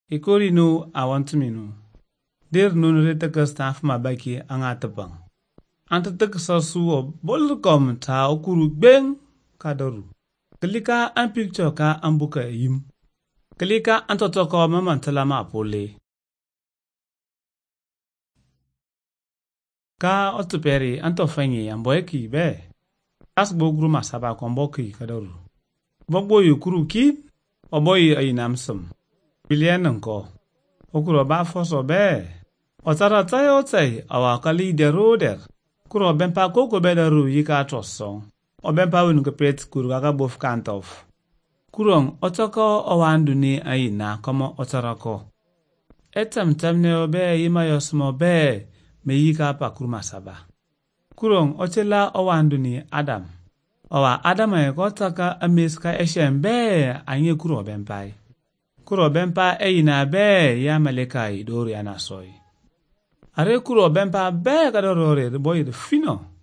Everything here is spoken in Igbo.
Ikori no awantminu. Der nun rete staff ma baki angatapang. Antatek sasu bolkom ta okuru beng kadaru. Kelika an picture ka ambuka yim. Kelika antotoko mamantala ma pole. Ka otuperi antofanyi amboeki be. As bogru masaba komboki kadaru. Bogbo yukuru ki oboyi ayinamsum. Bilian ko. Okuro ba foso be. Otara tayo tay awakali de roder. Kuro bempa koko bedaru yika trosso. Obempa winu kepet kuru kaka bof kantof. Kurong otoko owandu ni ayina komo otarako. Etam tamne obe yima yosmo be me yika pa kuruma saba. Kurong otela owandu ni Adam. Owa Adam ay kotaka ameska eshen be anye kuro bempai. Kuro bempa eyina be ya maleka idori anasoy. Are kuro bempa be kadorore de boy de fino.